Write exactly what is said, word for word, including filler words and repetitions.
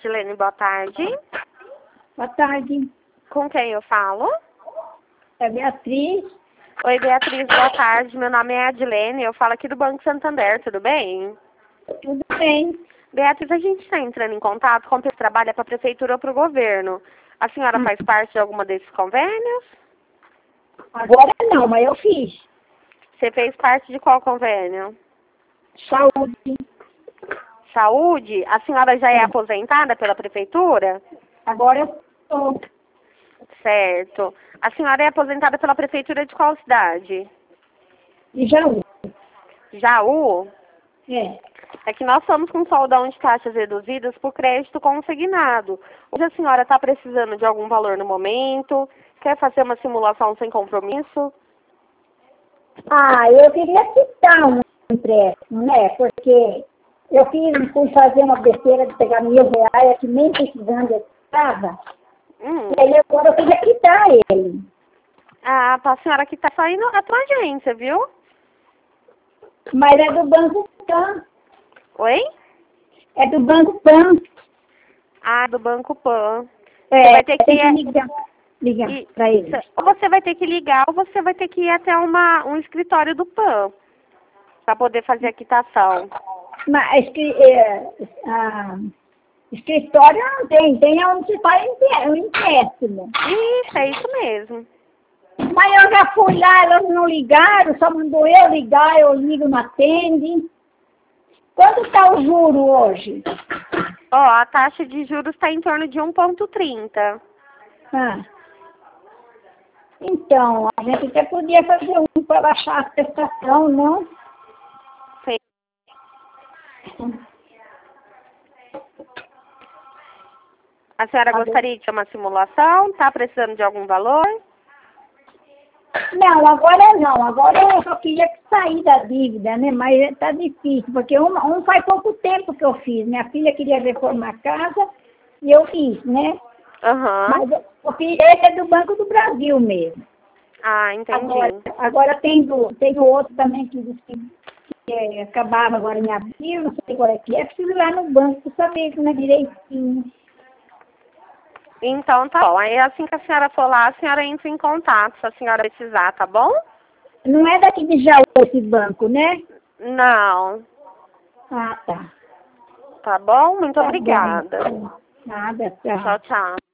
Adilene, boa tarde. Boa tarde. Com quem eu falo? É Beatriz. Oi, Beatriz, boa tarde. Meu nome é Adilene, eu falo aqui do Banco Santander, tudo bem? Tudo bem. Beatriz, a gente está entrando em contato com quem trabalha para a prefeitura ou para o governo. A senhora Hum. faz parte de alguma desses convênios? Agora não, mas eu fiz. Você fez parte de qual convênio? Saúde. Saúde? A senhora já é É. aposentada pela prefeitura? Agora eu estou. Certo. A senhora é aposentada pela prefeitura de qual cidade? E Jaú. Jaú? É. É que nós estamos com soldão de taxas reduzidas por crédito consignado. Hoje a senhora está precisando de algum valor no momento? Quer fazer uma simulação sem compromisso? Ah, eu queria quitar um empréstimo, né? Porque eu fiz, fui fazer uma besteira de pegar mil reais, que nem precisando eu estava. Hum. E aí agora eu queria quitar ele. Ah, a senhora que está saindo a tua agência, viu? Mas é do Banco Pan. Oi? É do Banco Pan. Ah, do Banco Pan. É, Você vai ter que tem que ir... ligar, ligar e- para ele. Ou você vai ter que ligar ou você vai ter que ir até uma, um escritório do Pan para poder fazer a quitação. Mas que, é, a, escritório não tem, tem onde se faz o empréstimo. Isso, é isso mesmo. Mas eu já fui lá, elas não ligaram, só mandou eu ligar, eu ligo, não atende. Quanto está o juro hoje? Ó, a taxa de juros está em torno de um vírgula trinta. Ah. Então, a gente até podia fazer um para baixar a prestação, não? Sei. A senhora Tá bom. gostaria de ter uma simulação? Está precisando de algum valor? Não, agora não. Agora eu só queria sair da dívida, né? Mas está difícil, porque um, um faz pouco tempo que eu fiz. Minha filha queria reformar a casa e eu fiz, né? Aham. Mas eu, eu fiz, esse é do Banco do Brasil mesmo. Ah, entendi. Agora, agora tem, do, tem o outro também que diz que, que é, acabava agora em abril, não sei qual é que é. Preciso ir lá no banco para saber como é direitinho. Então tá bom. Aí assim que a senhora for lá, a senhora entra em contato se a senhora precisar, tá bom? Não é daqui de Jaú esse banco, né? Não. Ah, tá. Tá bom? Muito Tá obrigada. bom. Nada, tchau. Tchau, tchau.